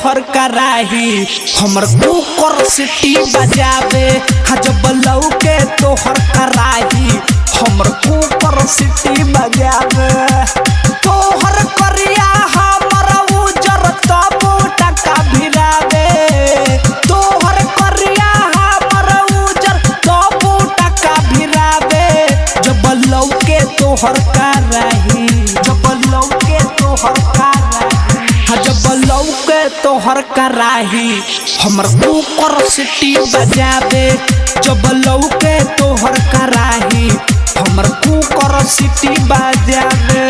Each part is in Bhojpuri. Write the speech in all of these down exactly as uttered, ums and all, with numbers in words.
तोहर कराही हमर कुकर सीटी बजावे हा जब लौके तोहर कराही हमर कुकर सीटी बजावे तोहर करिया हमर उजर तब टका भिरावे तोहर करिया हमर उजर तब टका भिरावे जब लौके तोहर कराही जब लौके तोहर कराही हा जब लौके तोहर कराही हमर कुकर सीटी बजावे जब लौके तोहर कराही हमर कुकर सीटी बजावे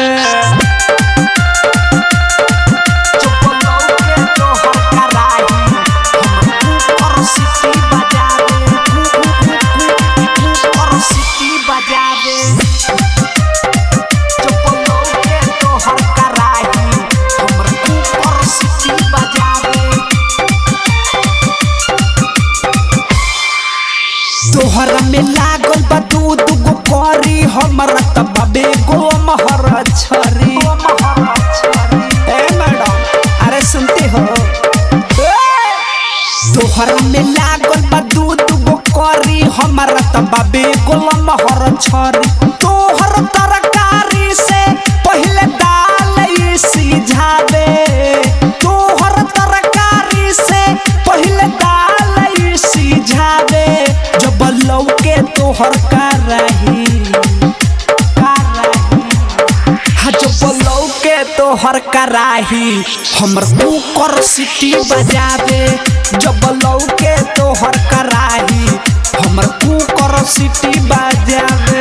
जब लौके तोहर कराही हमर कुकर सीटी बजावे कुकर सीटी बजावे जब लौके तोहर कराही हमर कुकर सीटी बजावे तोहरा में लागल बा दूध गो करी हमरा त बाबे गो महर छरी ए मैडम अरे सुनते हो तोहरा में लागल बा दूध गो करी हमरा त बाबे गो महर छरी तोहर तरकारी से पहले दाल सिझावे तोहर तरकारी से पहले दाल सिझावे जब लौके तोहर कराही कराही हा जब लौके तोहर कराही हमर कुकर सीटी बजावे जब लौके तोहर कराही हमर कुकर सीटी बजावे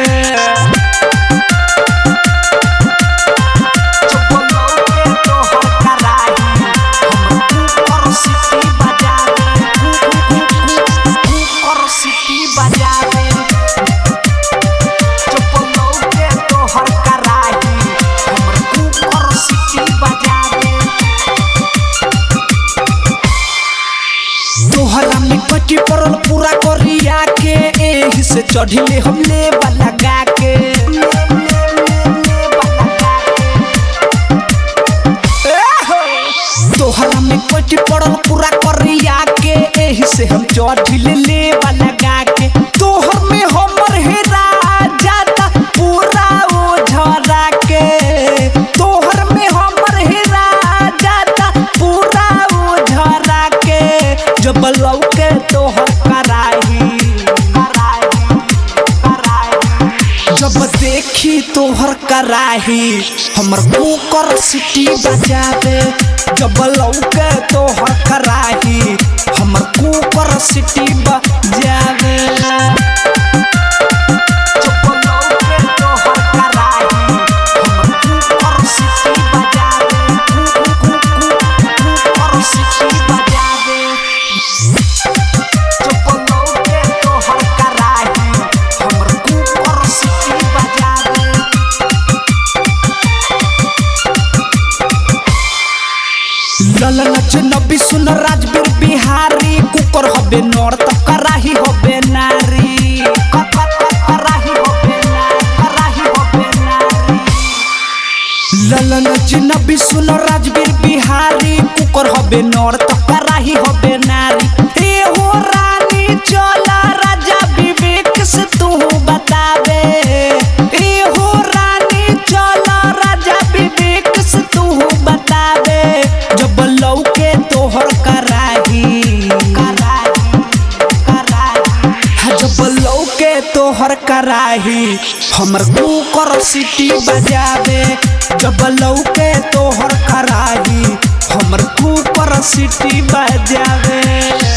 जब लौके तोहर कराही हमर कुकर सीटी बजावे कुकर सीटी बजावे जब लौके तोहर कराही हमर कुकर सीटी बजावे तोहरा में कटी पड़ल पूरा करिया के एही से चढ़िले हम ले वाला गा के तोहरा में कटी पड़ल पूरा करिया के एही से हम चढ़िले ले वाला गा के तोहर में हमर हेरा जाता पूरा ओझरा के तोहर में हमर हेरा जाता पूरा ओझरा के जब लौके तोहर कराही कराही कराही जब देखी तोहर कराही हमर कुकर सीटी बजावे जब लौके तोहर कराही हमर कुकर सीटी बजावे जब लौके तोहर कराही हमर कुकर सीटी बजावे कुकर सीटी बजावे जब लौके तोहर कराही हमर कुकर सीटी बजावे ललन नबी सुन राजवीर बिहारी कुकर हबे नौर त कराही हबे नारी कराही हबे नारी कराही हबे नारी ललन नबी सुन राजवीर बिहारी कुकर हबे नौर त कराही हबे नारी ए हो रानी चला राजा विवेक से तू बतावे ए हो रानी चला राजा विवेक से तू बतावे जब लौके तोहर कराही कराही कराही हा जब लौके तोहर कराही हमर कुकर सीटी बजावे जब लौके तोहर कराही हमर कुकर सीटी बजावे।